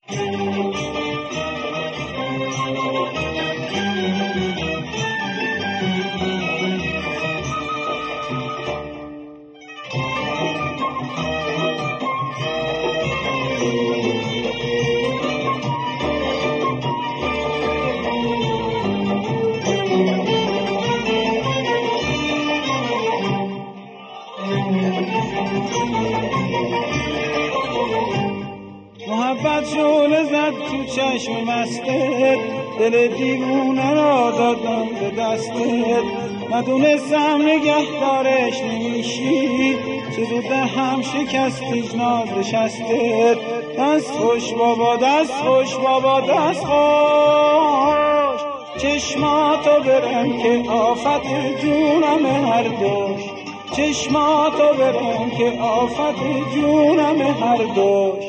محبت شعله زد تو چشم مستت، دل دیوونه را دادم به دستت. ندونستم نگهدارش نمیشی، چه زود در هم شکستی ناز شستت. دست خوش بابا دست خوش بابا دست خوش، چشماتو برم که آفت جونم هر دوش. چشماتو برم که آفت جونم هر دوش.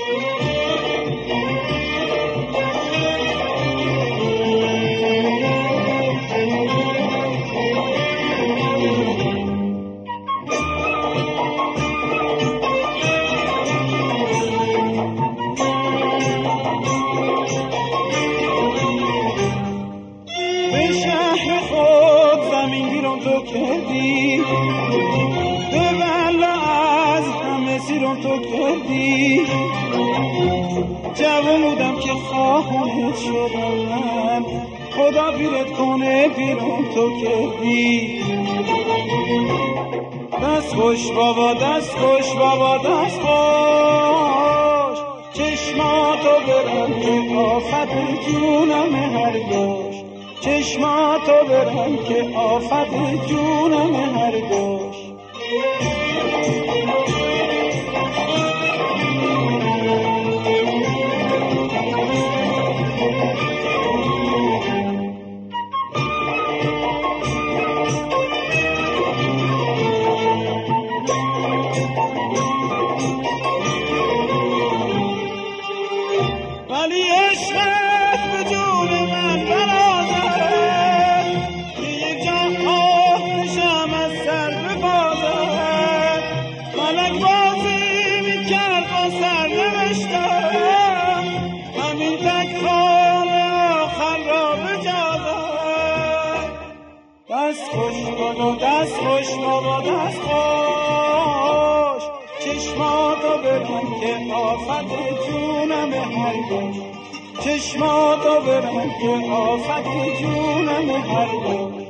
به شهر خود زمین گیرم تو کردی، به بلا از همه سیرم تو کردی. جوان بودم که خواهرت شدم من، خدا پیرت کنه پیرم تو کردی. دست خوش بابا دست خوش بابا دست خوش، چشماتو برم که آفت جونم هر دوش. چشماتو برم که آفت جونم هر دوش. ولی عشقت به جون من برازد، که یک جا آتشم از سر ببازد. ملک بازی میکرد با سر نوشتم، همین تک حال آخر را بجازد. دست خوش بابا دست خوش بابا دست خوش، چشماتو برم که آفت جونم هر دوش. چشماتو برم که آفت جونم هر دوش.